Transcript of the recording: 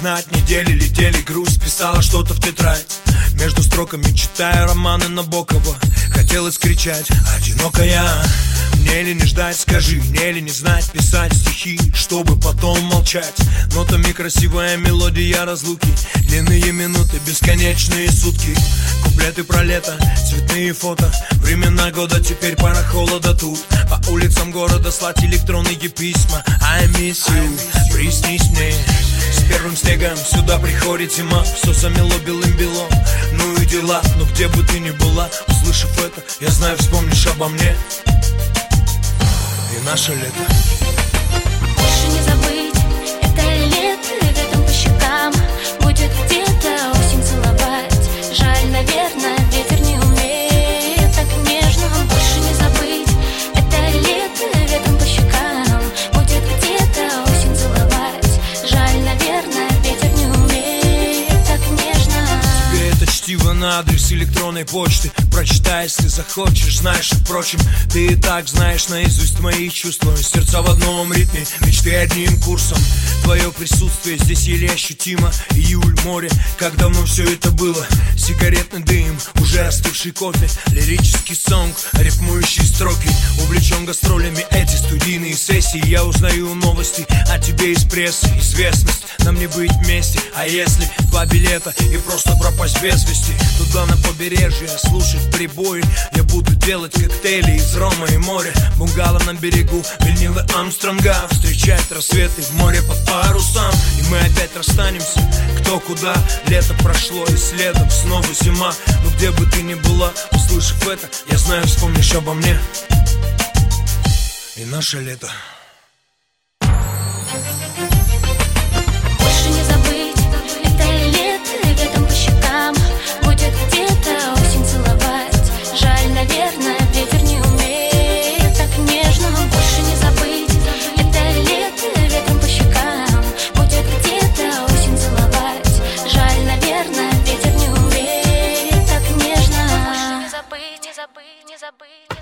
знать, недели летели, грусть писала что-то в тетрадь. Между строками читая романы Набокова, хотелось кричать: одинокая. Мне ли не ждать, скажи, мне ли не знать писать стихи, чтобы потом молчать. Нотами красивая мелодия разлуки, длинные минуты, бесконечные сутки. Куплеты про лето, цветные фото, времена года, теперь пора холода тут. По улицам города слать электронные письма. I miss you, приснись мне. С первым снегом сюда приходит зима, все замело белым-бело. Ну и дела, но где бы ты ни была, услышав это, я знаю, вспомнишь обо мне. И наше лето. Больше не забыть это лето, ветром по щекам будет где-то осень целовать. Жаль, наверное, ветер не умеет так нежно. Больше не забыть это лето, ветром по щекам будет где-то осень целовать. Жаль, наверное, ветер не умеет так нежно. Тебе это чтиво на адрес электронной почты прочитай, если захочешь, знаешь, впрочем, ты и так знаешь наизусть мои чувства. Сердца в одном ритме, мечты одним курсом. Твое присутствие здесь еле ощутимо. Июль, море, как давно все это было. Сигаретный дым, уже остывший кофе. Лирический сонг, рифмующие строки. Увлечен гастролями эти студийные сессии. Я узнаю новости о тебе из прессы. Известность, нам не быть вместе. А если 2 билета и просто пропасть без вести? Туда на побережье, слушать прибои. Я буду делать коктейли из рома и моря. Бунгало на берегу, винилы Армстронга. Встречать рассветы в море под парусам. И мы опять расстанемся, кто куда. Лето прошло и следом снова зима. Но где бы ты ни была, услышав это, я знаю, вспомнишь обо мне. И наше лето. Больше не забыть это лето, ветром по щекам будет где-то осень целовать. Жаль, наверное, ветер не умеет так нежно. Больше не забыть это лето, ветром по щекам будет где-то осень целовать. Жаль, наверное, ветер не умеет так нежно. Больше не забыть, не забыть, не забыть.